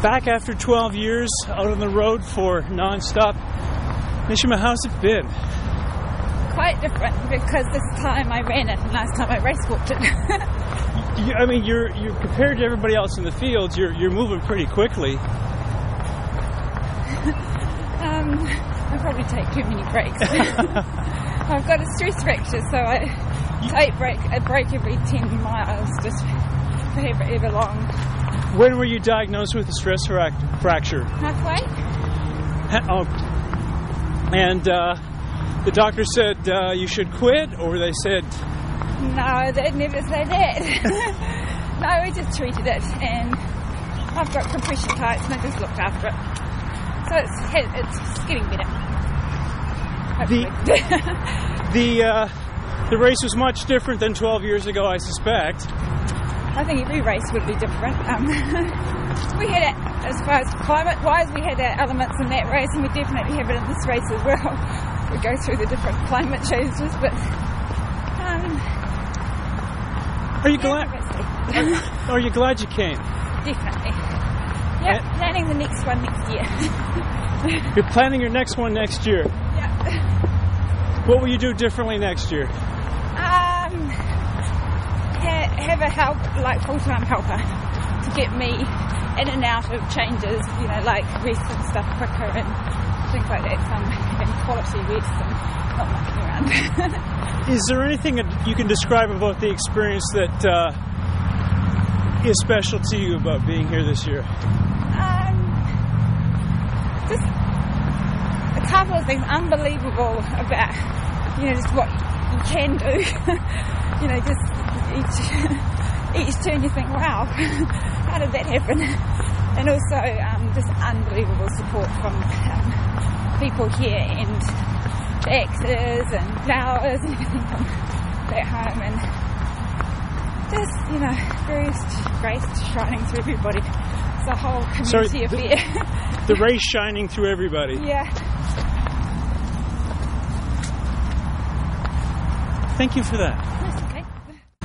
Back after 12 years out on the road for non-stop. Nishima, how's it been? Quite different because this time I ran it and last time I race walked it. I mean, you're compared to everybody else in the fields, you're moving pretty quickly. I probably take too many breaks. I've got a stress fracture, so I take a break every 10 miles just forever long. When were you diagnosed with a stress fracture? Halfway. And the doctor said you should quit, or they said... No, they'd never say that. No, we just treated it, and I've got compression tights, and I just looked after it. So it's getting better. The race was much different than 12 years ago, I suspect. I think every race would be different. We had it, as far as climate-wise, we had our elements in that race, and we definitely have it in this race as well. We go through the different climate changes, but... Are you glad? Are you glad you came? Definitely. Yeah, planning the next one next year. You're planning your next one next year? Yeah. What will you do differently next year? Have a full-time helper to get me in and out of changes, like rest and stuff quicker and things like that. So I'm having quality rest and not mucking around. Is there anything that you can describe about the experience that is special to you about being here this year? Just a couple of things unbelievable about, just what you can do. Just each turn you think, wow, how did that happen? And also just unbelievable support from people here and axes and flowers and everything from back home, and just, grace shining through everybody. It's a whole community affair. The race shining through everybody. Yeah. Thank you for that.